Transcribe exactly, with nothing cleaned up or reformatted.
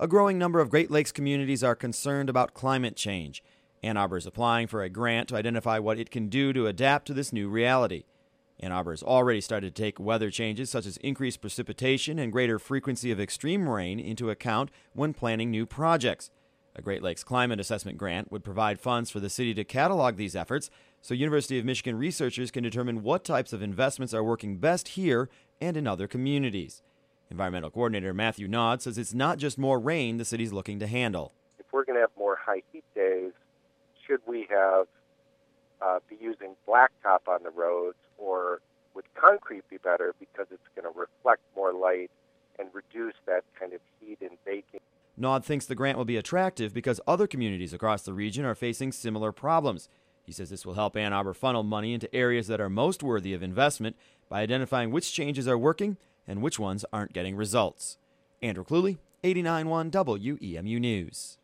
A growing number of Great Lakes communities are concerned about climate change. Ann Arbor is applying for a grant to identify what it can do to adapt to this new reality. Ann Arbor has already started to take weather changes such as increased precipitation and greater frequency of extreme rain into account when planning new projects. A Great Lakes Climate Assessment Grant would provide funds for the city to catalog these efforts so University of Michigan researchers can determine what types of investments are working best here and in other communities. Environmental Coordinator Matthew Nod says it's not just more rain the city's looking to handle. If we're going to have more high heat days, should we have uh, be using blacktop on the roads, or would concrete be better because it's going to reflect more light and reduce that kind of heat and baking? Nod thinks the grant will be attractive because other communities across the region are facing similar problems. He says this will help Ann Arbor funnel money into areas that are most worthy of investment by identifying which changes are working and which ones aren't getting results. Andrew Cluley, eighty-nine point one W E M U News.